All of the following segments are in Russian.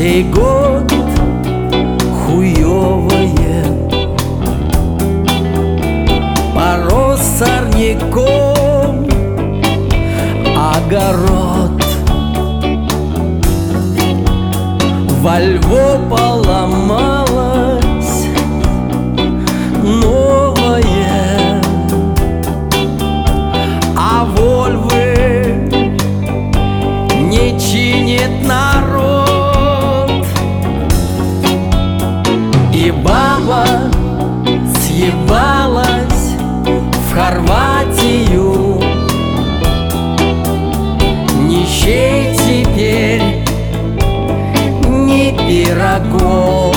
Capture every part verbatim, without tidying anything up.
Сей год хуёвое, порос сорняком огород, во Льву поломалось новое, а Вольвы не чинит народ. И баба съебалась в Хорватию, нищей теперь ни пирогов.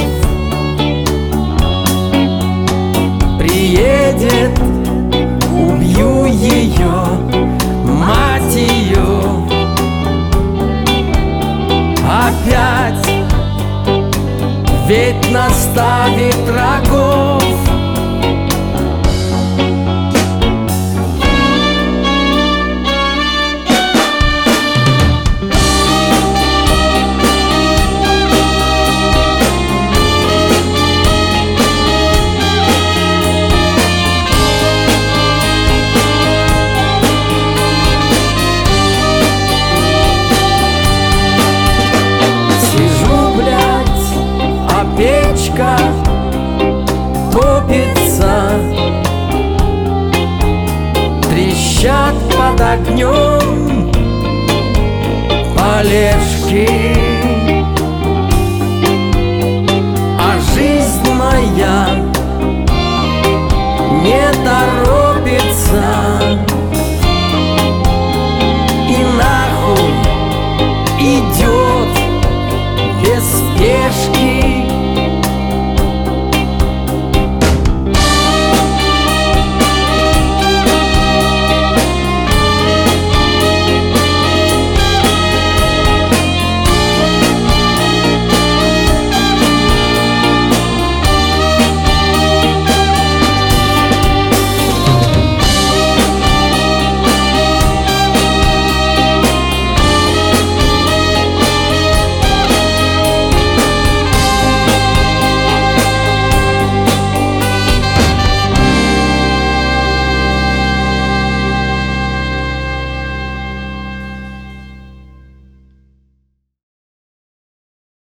Приедет, убью ее, мать ее, опять, ведь наставит рогов. Печка топится, трещат под огнем полежки, а жизнь моя не